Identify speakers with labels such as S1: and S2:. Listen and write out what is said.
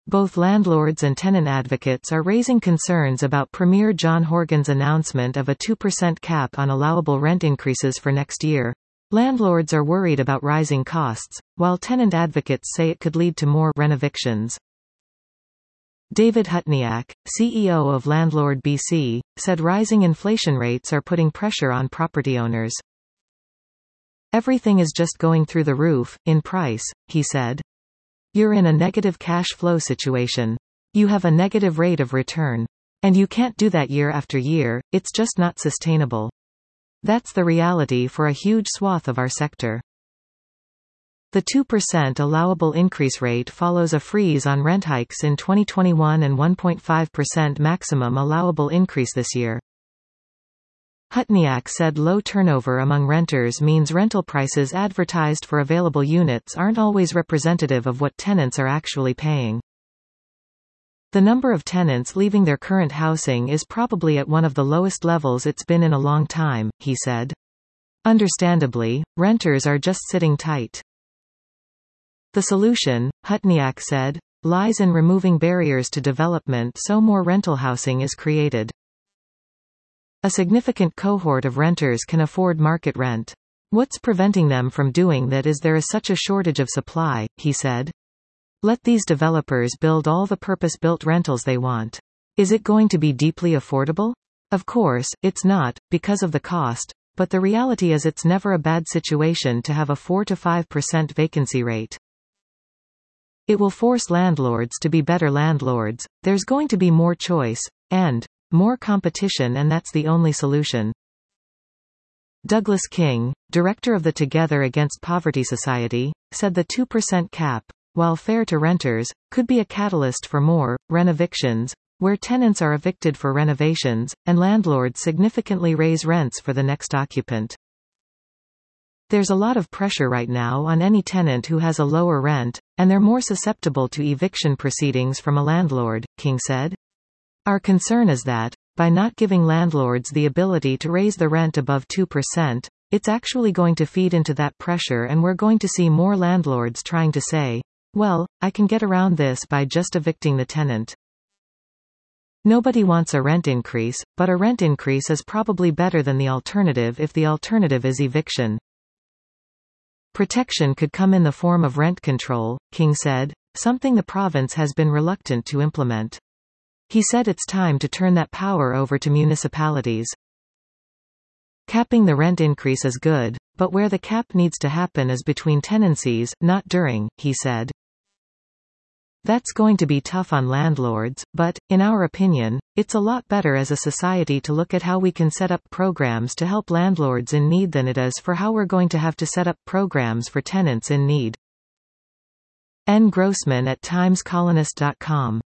S1: Both landlords and tenant advocates are raising concerns about Premier John Horgan's announcement of a 2% cap on allowable rent increases for next year. Landlords are worried about rising costs, while tenant advocates say it could lead to more renovictions. David Hutniak, CEO of Landlord BC, said rising inflation rates are putting pressure on property owners. Everything is just going through the roof, in price, he said. You're in a negative cash flow situation. You have a negative rate of return. And you can't do that year after year, it's just not sustainable. That's the reality for a huge swath of our sector. The 2% allowable increase rate follows a freeze on rent hikes in 2021 and 1.5% maximum allowable increase this year. Hutniak said low turnover among renters means rental prices advertised for available units aren't always representative of what tenants are actually paying. The number of tenants leaving their current housing is probably at one of the lowest levels it's been in a long time, he said. Understandably, renters are just sitting tight. The solution, Hutniak said, lies in removing barriers to development so more rental housing is created. A significant cohort of renters can afford market rent. What's preventing them from doing that is there is such a shortage of supply, he said. Let these developers build all the purpose-built rentals they want. Is it going to be deeply affordable? Of course, it's not, because of the cost, but the reality is it's never a bad situation to have a 4 to 5% vacancy rate. It will force landlords to be better landlords, there's going to be more choice, and more competition, and that's the only solution. Douglas King, director of the Together Against Poverty Society, said the 2% cap, while fair to renters, could be a catalyst for more renovictions, where tenants are evicted for renovations, and landlords significantly raise rents for the next occupant. There's a lot of pressure right now on any tenant who has a lower rent, and they're more susceptible to eviction proceedings from a landlord, King said. Our concern is that, by not giving landlords the ability to raise the rent above 2%, it's actually going to feed into that pressure, and we're going to see more landlords trying to say, well, I can get around this by just evicting the tenant. Nobody wants a rent increase, but a rent increase is probably better than the alternative if the alternative is eviction. Protection could come in the form of rent control, King said, something the province has been reluctant to implement. He said it's time to turn that power over to municipalities. Capping the rent increase is good, but where the cap needs to happen is between tenancies, not during, he said. That's going to be tough on landlords, but, in our opinion, it's a lot better as a society to look at how we can set up programs to help landlords in need than it is for how we're going to have to set up programs for tenants in need. N. Grossman at TimesColonist.com